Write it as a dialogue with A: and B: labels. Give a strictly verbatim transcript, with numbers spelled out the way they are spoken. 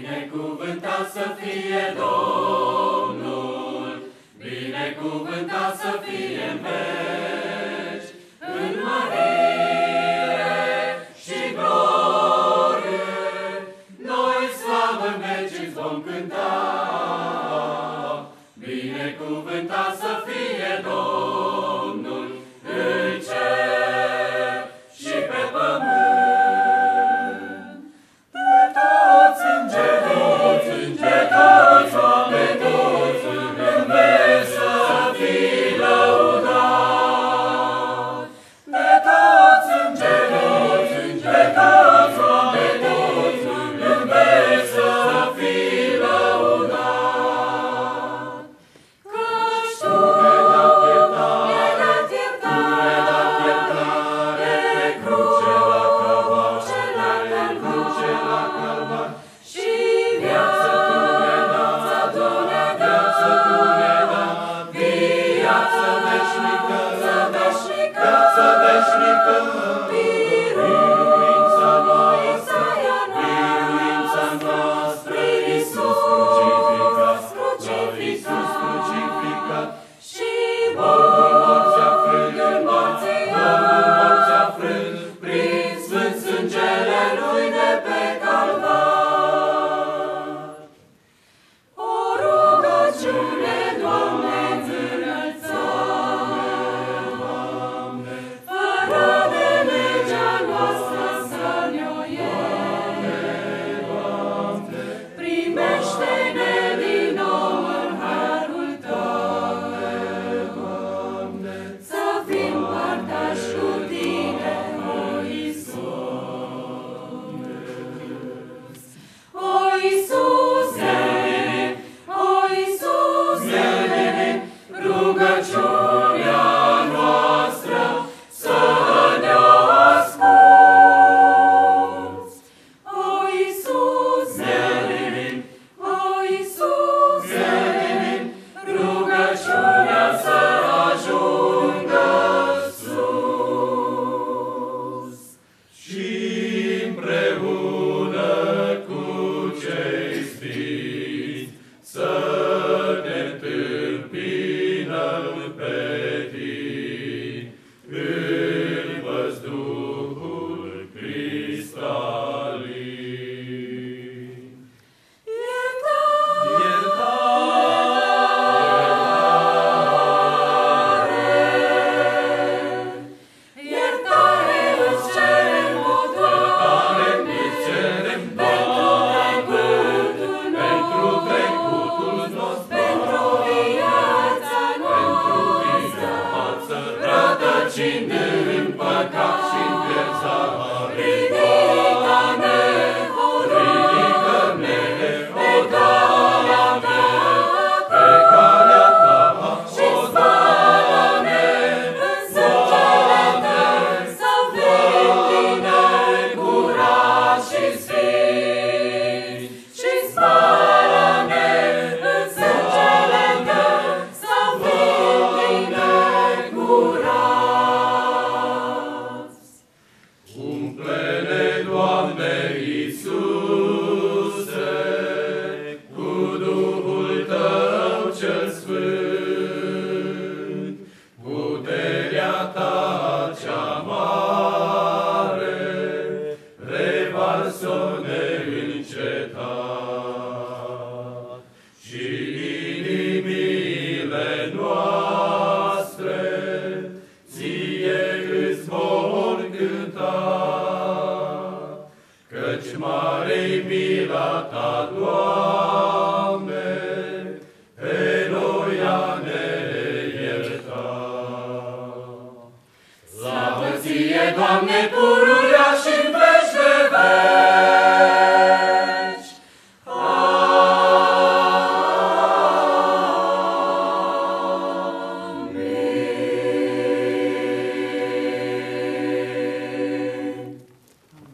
A: Binecuvântat să fie Domnul, binecuvântat să fie în veci, în mărire și glorie, noi slavă în veci îți vom cânta. Binecuvântat să fie Domnul în cer și pe pământ. De toți îngerii, de toți oamenii, în veci să fii lăudat. De toți îngerii, de toți oamenii, în veci să fii lăudat. Căci Tu mi-ai dat iertare, cruce la Calvar, și viață Tu ne-ai dat, viață veșnică, viață veșnică, biruința noastră, biruința noastră, Iisus crucificat, Iisus crucificat, și Domnul morți-a frânt, Domnul morți-a frânt, prin sfânt sângele Lui de pe Calvar. O rugăciune, Doamne, înălțăm, fără de legea noastră să ne-o iei. Primește-ne din nou în harul Tău, să fim părtași cu Tine, o Iisus. O Iisuse, o Iisuse, rugăciunea noastră să ne-o asculți. O Iisuse, o Iisuse, rugăciunea să ajungă sus. Și împreună cu cei sfinți să ne întâmpinăm pe Tine în văzduhul cristalin. Iertare, îți cerem, o Doamne, pentru trecutul nostru, pentru viața noastră, rădăcini în păcat și în pierzare. Ridică-ne, o Doamne, pe calea Ta, pe calea Ta, și spală-ne în sângele Tău, să fim binecurați și sfinți. Și spală-ne în sângele Tău, să fim binecurați. Umple-ne, Doamne Iisuse, cu Duhul Tău cel Sfânt, puterea Ta cea mare, revarsă neîncetat, și inimile noastre Ție îți vor cânta, căci mare-i mila Ta, Doamne,